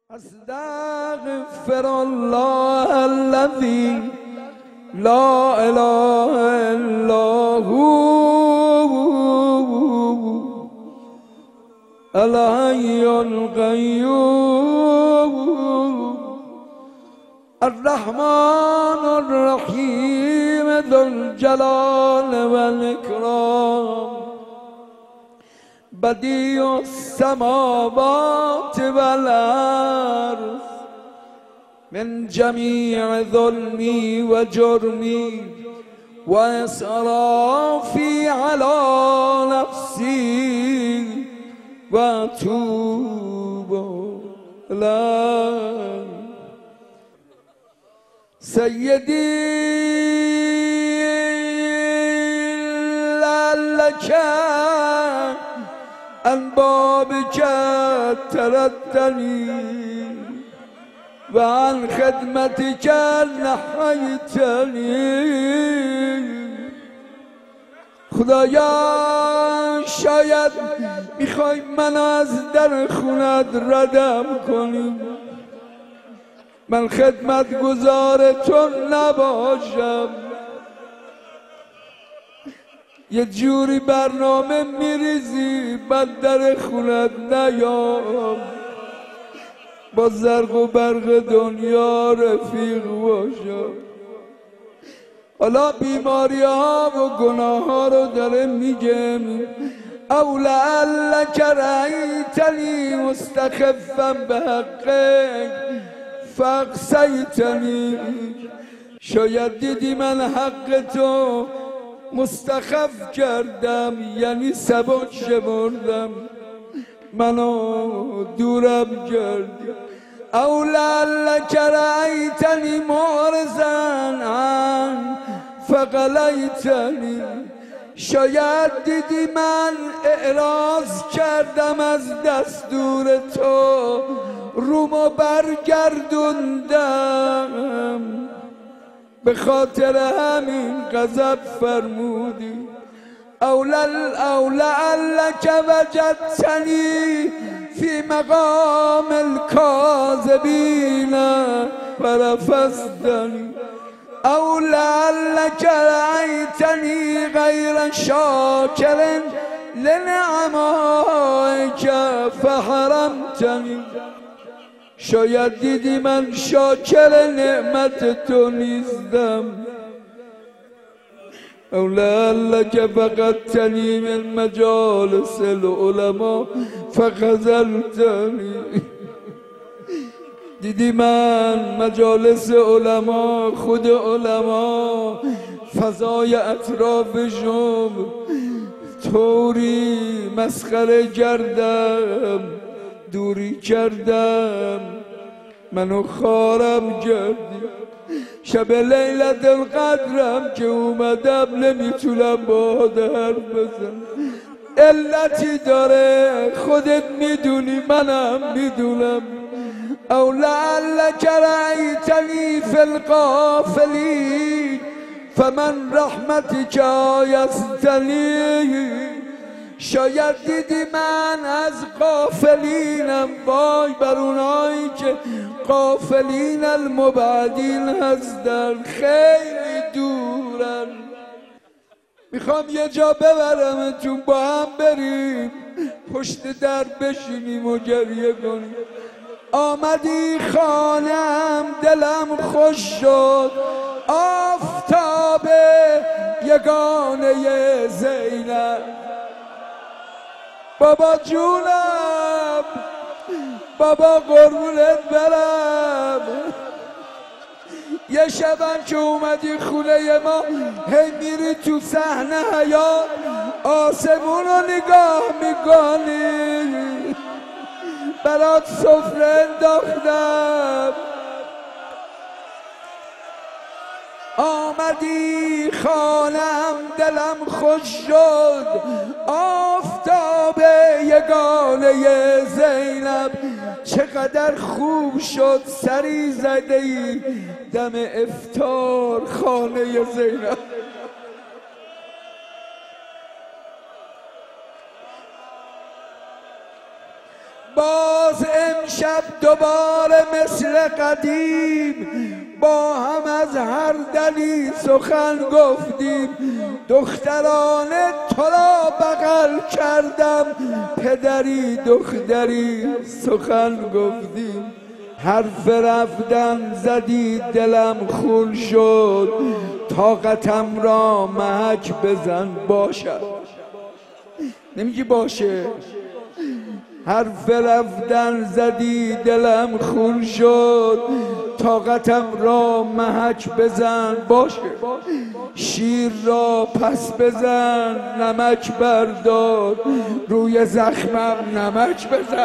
استغفر الله الذي لا اله الا هو الحي القيوم الرحمن الرحيم ذو الجلال والإكرام بديع السماوات والأرض من جميع ظلمي وجرمي وإسرافي على نفسي وأتوب إليه سيدي لعلك عن بابك تردني وعن خدمتك نحيتني خدایا شاید میخوای من از در خونت ردم کنی، من خدمت گزار تو نباشم، یه جوری برنامه میریزی بعد در خونت نیام، با زرق و برق دنیا رفیق باشم. حالا بیماری ها و گناه ها رو داره میگم. او لعلک رأیتنی مستخفا به حقک فاقصیتنی، شاید دیدی من حق تو مستخف کردم، یعنی سبک شمردم، منو دورم کردی. او لعلک رأیتنی معرضا عن فقلیتنی، شاید دیدی من اعراض کردم از دستور تو، رومو برگردوندم، به خاطر همین غضب فرمودی. او لعلک وجدتنی فی مقام الکاذبین فرفضتنی، او لعلک رأیتنی غیر شاکر لنعمائک فحرمتنی، شاید دیدی من شاکر نعمت تو نیستم. او لعلک فقدتنی من مجالس العلماء فخذلتنی، دیدی من مجالس علما، خود علما، فضای اطرافشون طوری مسخره کردم، دوری کردم، منو خارم کردی. شب لیلت القدرم که اومدم نمیتونم با حرف بزنم، علتی داره خودت میدونی منم میدونم. او لعلک رأیتنی فی الغافلین فمن رحمتک آیستنی، شاید دیدی من از غافلینم، وای بر اونایی که غافلین المبعدین هستن، خیلی دورن. میخوام یه جا ببرمتون با هم بریم پشت در بشینیم و گریه کنیم. آمدی خانم دلم خوش شد، آفتاب یگانه زینب، بابا جونم، بابا قربونت برم. یه شبم که اومدی خونه ما هی میری تو صحنه حیات آسمون رو نگاه میکنی، برات سفره انداختم. آمدی خانم دلم خوش شد، آفتاب یگانه زینب، چقدر خوب شد سری زده ای دم افطار خانه زینب. باز امشب امشب دوباره مثل قدیم با هم از هر دلی سخن گفتیم. دخترانه تو را بغل کردم، پدری دختری سخن گفتیم. حرف رفتن زدی دلم خون شد، طاقتم را محک بزن باشد. نمیگی باشه؟ حرف رفتن زدی دلم خون شد، طاقتم را محک بزن باشه. شیر را پس بزن نمک بردار، روی زخمم نمک بزن،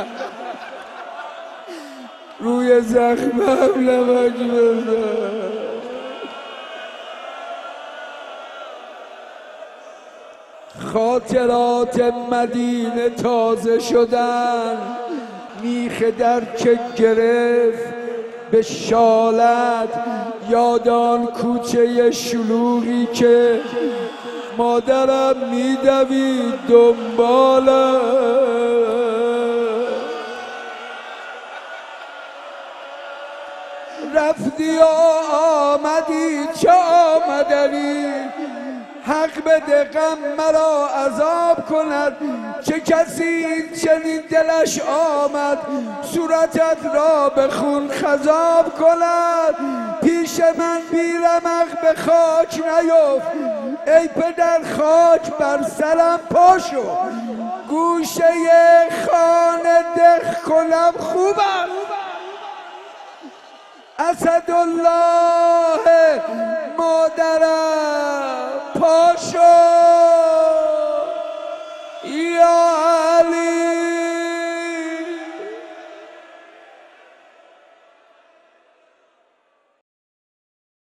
روی زخمم نمک بزن. خاطرات مدینه تازه شدن، میخ در که گرفت به شالت. یادان کوچه شلوغی که مادرم میدوید دنبالم. رفتی و آمدی چه آمدنی، حق بده غم مرا عذاب کند. چه کسی چنین دلش آمد صورتت را به خون خضاب کند. پیش من بی رمق به خاک نیفت، ای پدر خاک بر سرم پاشو. گوشه خانه دق کنم خوبم، اسدالله مادرم پاشو.